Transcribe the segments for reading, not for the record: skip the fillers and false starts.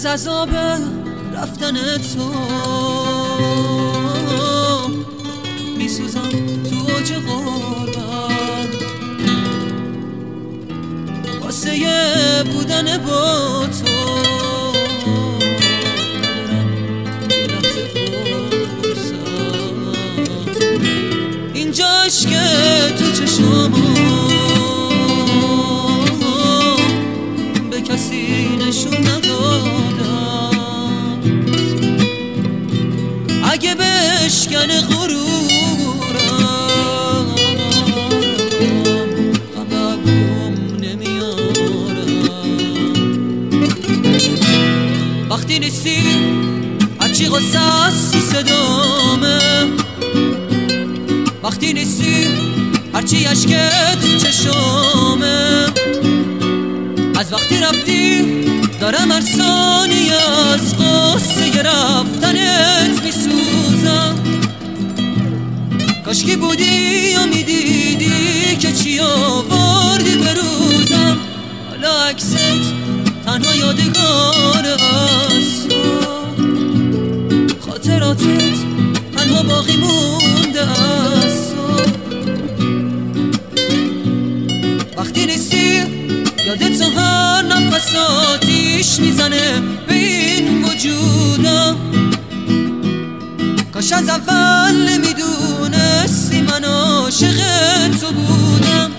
عذاب رفتن تو میسوزم تو اوج غربت، واسه بودن با تو ندارم یه لحظه فرصت. اینجاش که تو چشامو به کسی نشون ندادم، اگه بشکنه غرورم غمم نمیارم. وقتی نیستی هرچی غصه است تو صدامه، وقتی نیستی هرچی عشق تو چشامه. از وقتی رفتی دارم هر ثانیه از قصه رفتنت میسوزم. کاشکی بودی یا میدیدی که چی آوردی به روزم. حالا عکست تنها یادگار است، خاطراتت تنها باقی مونده است. وقتی نیستی یادت تو هر نفس آتیش میزنه به این وجودم. کاش از اول نمیدونستی من عاشق تو بودم.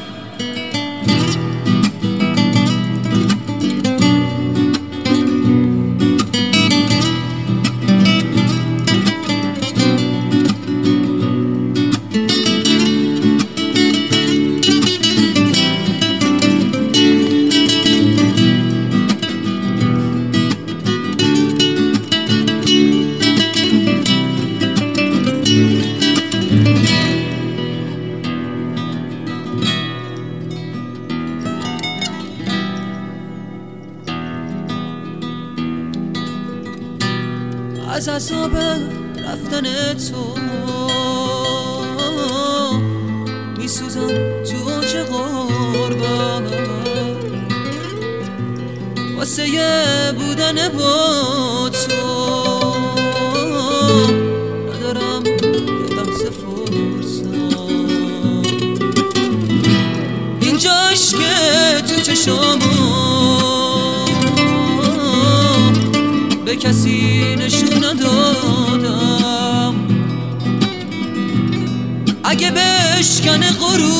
از عذاب رفتن تو میسوزم تو اوج غربت، واسه بودن با تو ندارم یه لحظه فرصت. اینجاش که تو چشامو به کسی نشون ندادم، اگه بشکنه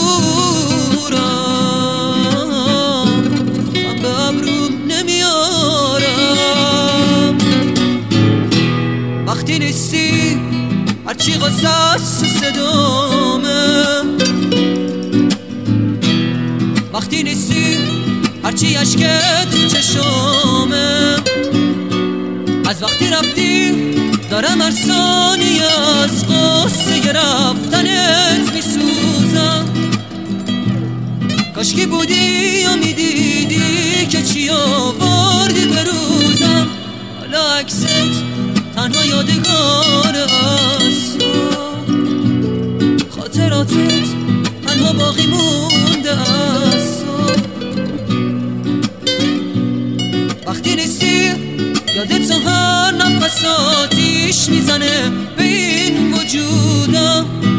غرورم من به ابروم نمیارم. وقتی نیستی هرچی غصه است صدامه، وقتی نیستی هرچی عشق تو چشامه. از وقتی رفتی دارم هر ثانیه از قصه رفتنت میسوزم. کاشکی بودی یا میدیدی که چی آوردی به روزم. حالا عکست تنها یادگار است، خاطراتت تنها باقی مونده است. وقتی نیستی یادت تو هر نفس آتیش میزنه به این وجودم.